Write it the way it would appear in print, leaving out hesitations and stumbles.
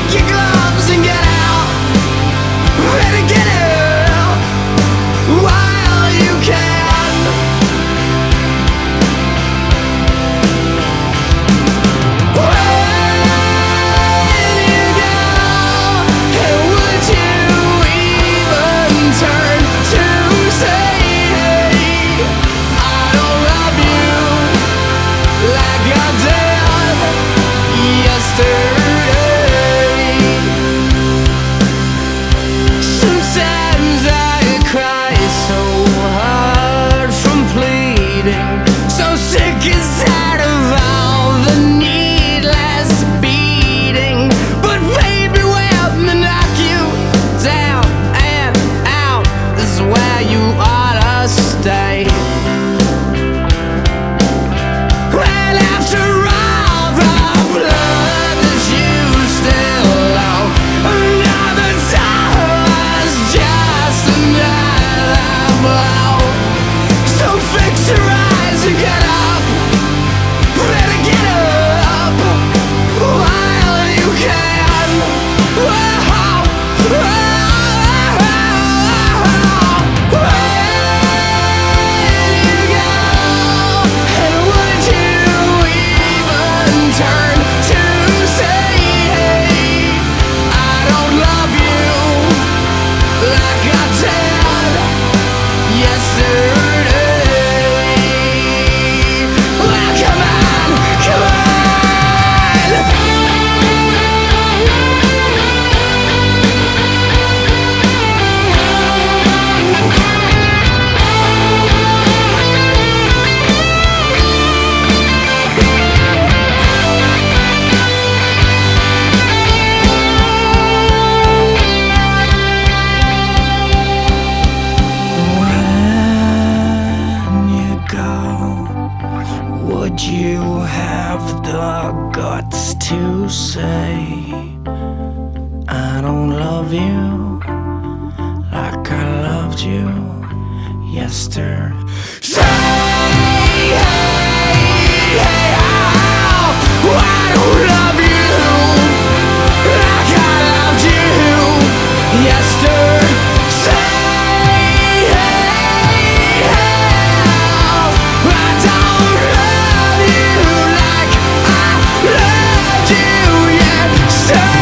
take your gloves and get out. Better get out while you can. Where you go, and would you even turn to say, hey, I don't love you like I did yesterday. Sometimes I cry so hard from pleading, so sick and tired of all the needless beating. But baby, when they knock you down and out, this is where you ought to stay. And after all the blood that you still owe, another time is just another blow. So fix your eyes and get up. Better get up while you can. Where you go, and would you even turn to say, hey, I don't love you like I did yesterday. Well, come on, come on. When you go, would you have the guts to say, I don't love you like I loved you yesterday? Say, hey, hey, how I don't love you like I loved you yesterday. Say, hey, how I don't love you like I loved you yesterday.